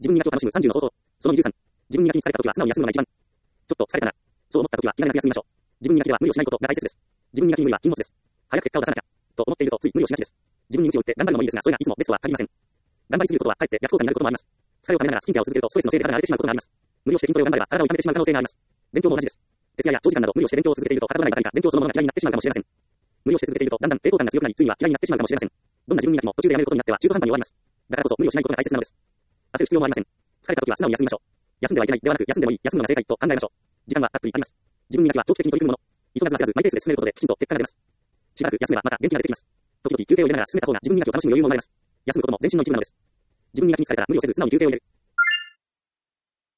自分磨きを楽しむ30の方法。その23。自分磨きに疲れた時は素直に休むのが一番。ちょっと疲れたな。そう思った時は気兼ねなく休みましょう。自分磨きでは無理をしないことが大切です。自分磨きに無理は禁物です。早く結果を出さなきゃ。と思っているとつい無理をしがちです。自分に鞭を打って頑張るのもいいですが、それがいつもベストは限りません。頑張りすぎることはかえって逆効果になることもあります。疲れをためながらスキンケアを続けるとストレスのせいで体が荒れてしまうことがあります。無理をして筋トレを頑張れば体を痛めてしまう可能性があります。勉強も同じです。徹夜や長時間など無理をして勉強を続けているとはかどらないばかりか勉強そのものが嫌いになってしまうかもしれません。無理をして続けているとだんだん抵抗感が強くなりついには嫌いになってしまうかもしれません。どんな自分磨きも途中でやめることになっては中途半端に終わります。だからこそ無理をしないことが大切なのです。焦る必要もありません。疲れた時は素直に休みましょう。休んではいけないではなく休んでもいい、休むのが正解と考えましょう。時間はたっぷりあります。自分磨きは長期的に取り組むもの。急がず焦らずマイペースで進めることできちんと結果が出ます。しばらく休めばまた元気が出てきます。時々休憩を入れながら進めた方が自分磨きを楽しむ余裕も生まれます。休むことも全身の一部なのです。自分磨きに疲れたら無理をせず素直に休憩を入れる。